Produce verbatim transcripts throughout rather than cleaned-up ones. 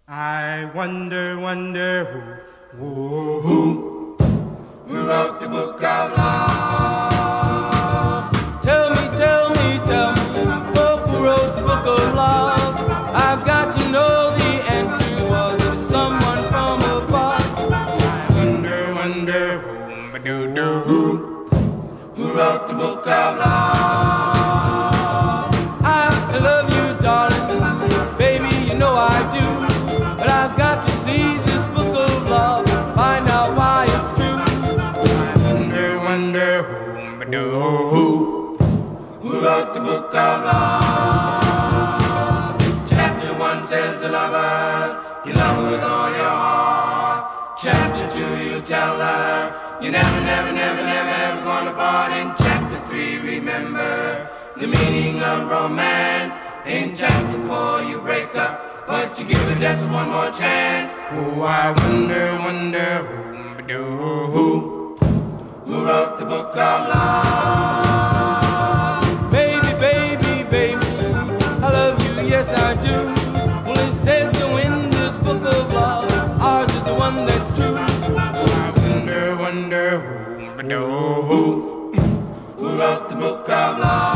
I wonder, wonder who, who, who, who wrote the book of love? Tell me, tell me, tell me, oh, who wrote the book of love? I've got to know the answer. Was it someone from above? I wonder, wonder who, ba-doo-doo, who, who wrote the book of love? I love you, darling, baby, you know I do. But I've got to see this book of love, find out why it's true. I wonder, wonder who, ba-doo, who, who wrote the book of love? Chapter one says the lover, you love her with all your heart. Chapter two, you tell her, you never, never, never, never, ever gonna part. In chapter three, remember the meaning of romance. In chapter four, you break up, but you give her just one more chance. Oh, I wonder, wonder who, ba-doo, who, who wrote the book of love? Baby, baby, baby, I love you, yes I do. Well, it says so in this book of love, ours is the one that's true. I wonder, wonder who, ba-doo, who, who wrote the book of love?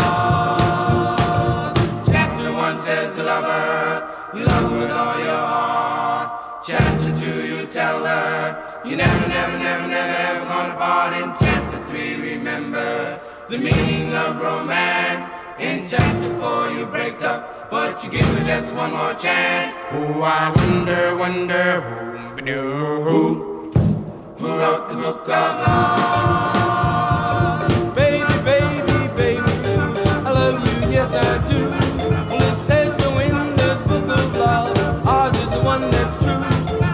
Chapter one says the lover, you love her with all your heart. Chapter two, you tell her, you never, never, never, never, ever gonna part. In chapter three, remember the meaning of romance. In chapter four, you break up, but you give her just one more chance. Oh, I wonder, wonder who, ba-doo, who, who wrote the book of love? Baby, baby, baby, I love you, yes I do. Well, it says so in this book of love, ours is the one that's true.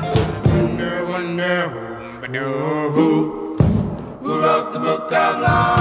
Wonder, wonder who, ba-doo, who, who wrote the book of love?